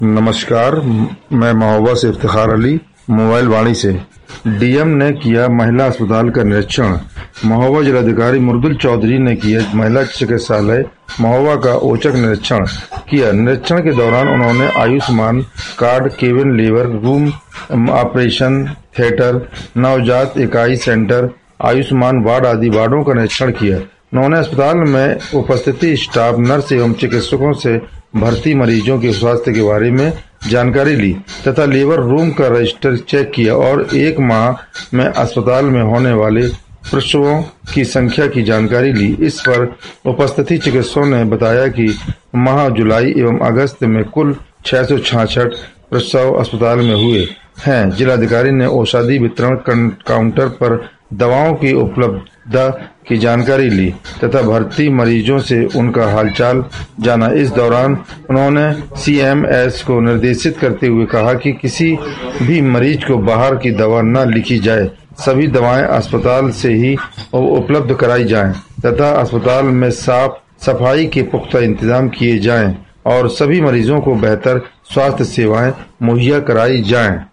नमस्कार, मैं महोबा से इफ्तिखार अली, मोबाइल वाणी से। डीएम ने किया महिला अस्पताल का निरीक्षण। महोबा जिलाधिकारी मुर्दुल चौधरी ने किया महिला चिकित्सालय महोबा का औचक निरीक्षण किया। निरीक्षण के दौरान उन्होंने Ayushman card, cabin labour room, operation theatre, नवजात इकाई सेंटर, आयुष्मान वार्ड आदि वार्डों का निरीक्षण किया। उन्होंने अस्पताल में उपस्थित स्टाफ, नर्स एवं चिकित्सकों से भर्ती मरीजों के स्वास्थ्य के बारे में जानकारी ली तथा लेबर रूम का रजिस्टर चेक किया और एक माह में अस्पताल में होने वाले प्रसवों की संख्या की जानकारी ली। इस पर उपस्थित चिकित्सकों ने बताया कि माह जुलाई एवं अगस्त में कुल 666 प्रसव अस्पताल में हुए हैं। जिलाधिकारी ने औषधि वितरण काउंटर पर दवाओं की उपलब्धता की जानकारी ली तथा भर्ती मरीजों से उनका हालचाल जाना। इस दौरान उन्होंने सीएमएस को निर्देशित करते हुए कहा कि किसी भी मरीज को बाहर की दवा न लिखी जाए, सभी दवाएं अस्पताल से ही उपलब्ध कराई जाएं तथा अस्पताल में साफ सफाई के पुख्ता इंतजाम किए जाएं और सभी मरीजों को बेहतर स्वास्थ्य सेवाएं मुहैया कराई जाएं।